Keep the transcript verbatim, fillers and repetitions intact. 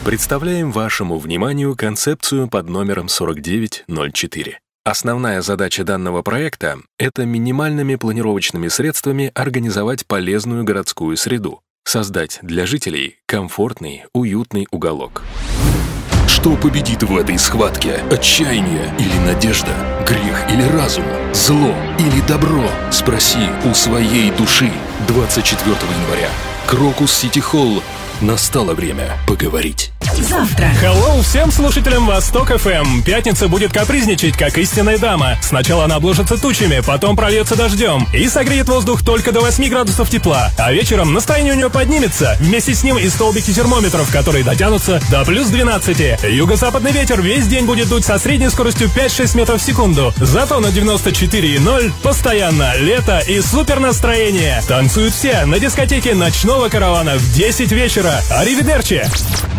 Представляем вашему вниманию концепцию под номером сорок девять ноль четыре. Основная задача данного проекта – это минимальными планировочными средствами организовать полезную городскую среду, создать для жителей комфортный, уютный уголок. Что победит в этой схватке? Отчаяние или надежда? Грех или разум? Зло или добро? Спроси у своей души. двадцать четвёртого января. Крокус Сити Холл. Настало время поговорить. Завтра. Hello всем слушателям Восток эф эм. Пятница будет капризничать, как истинная дама. Сначала она обложится тучами, потом прольется дождем и согреет воздух только до восьми градусов тепла. А вечером настроение у нее поднимется. Вместе с ним и столбики термометров, которые дотянутся до плюс двенадцати. Юго-западный ветер весь день будет дуть со средней скоростью пять-шесть метров в секунду. Зато на девяносто четыре и ноль постоянно лето и супер настроение. Танцуют все на дискотеке ночного каравана в десять вечера. Аривидерчи!